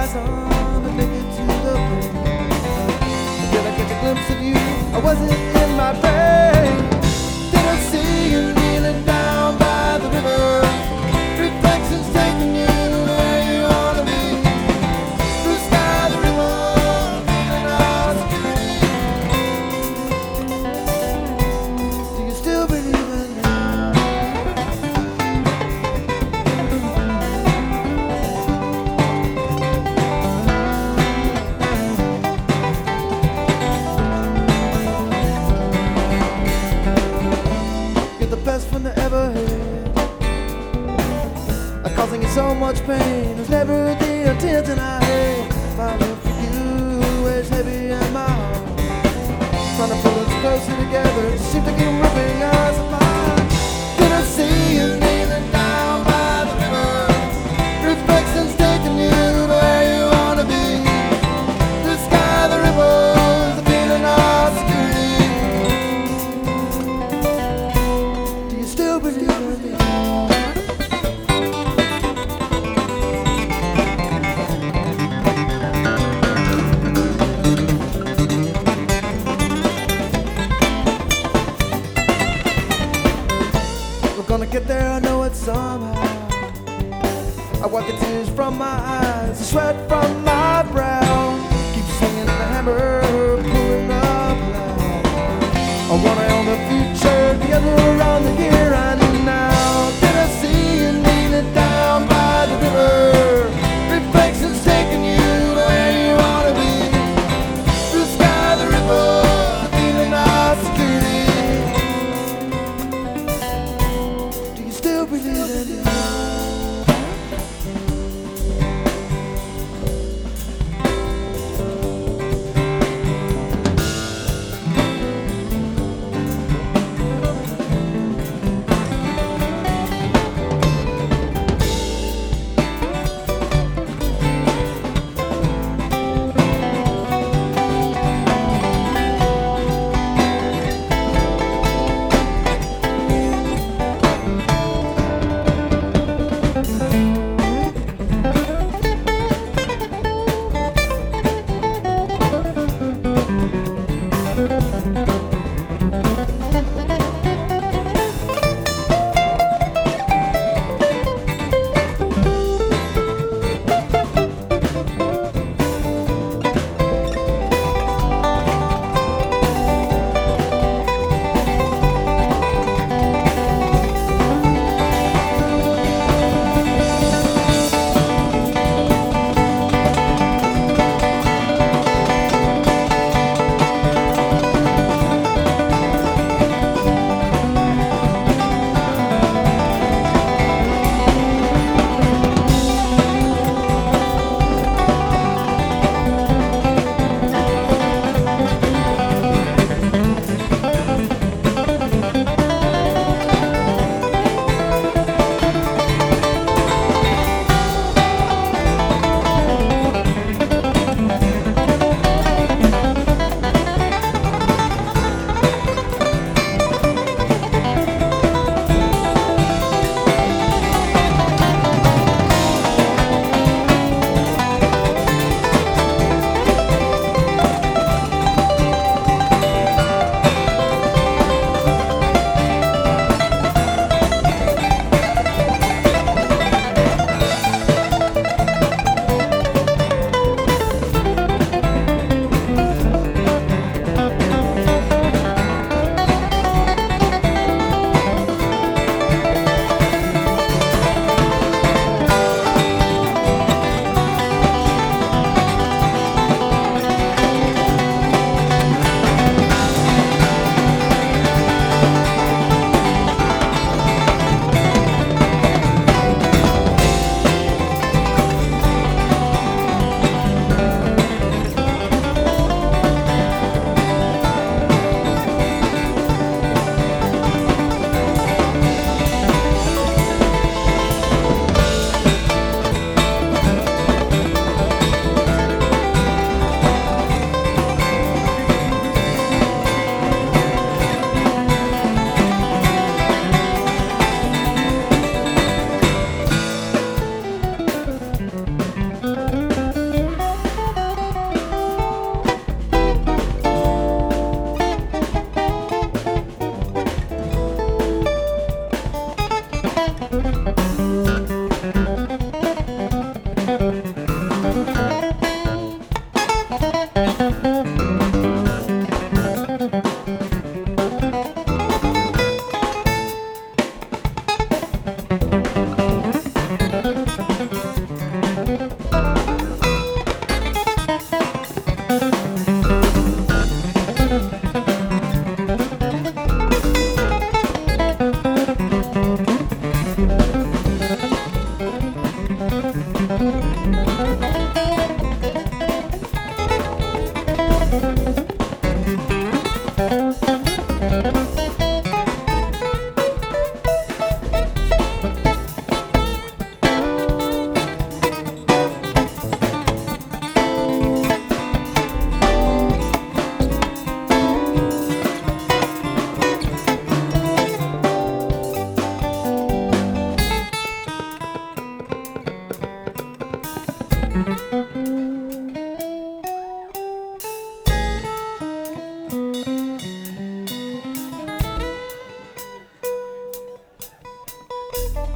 sun and make it to the brain. Did I catch a glimpse of you? I wasn't in my brain. Did I see you kneeling down by the river? Reflections taking you where you wanna be. Blue sky, the river, feeling all security. Do you still believe in me? You're the best one I ever had, causing you so much pain. There's never the intention I had. My love for you weighs heavy in my heart. Trying to pull us closer together, just seem to keep ripping us apart. Did I see you kneeling down by the river? Reflections taking you to where you wanna be. The sky, the rivers, the feeling of security. Do you still believe in me? Gonna get there, I know it somehow. I wipe the tears from my eyes, the sweat from my brow. Keep swinging the hammer, pulling up loud. One eye on the future, the other on the here and now. Did I see you kneeling down by the river? Reflections taking you to where you wanna be. Blue sky, the river, feeling of security. Still believe in you.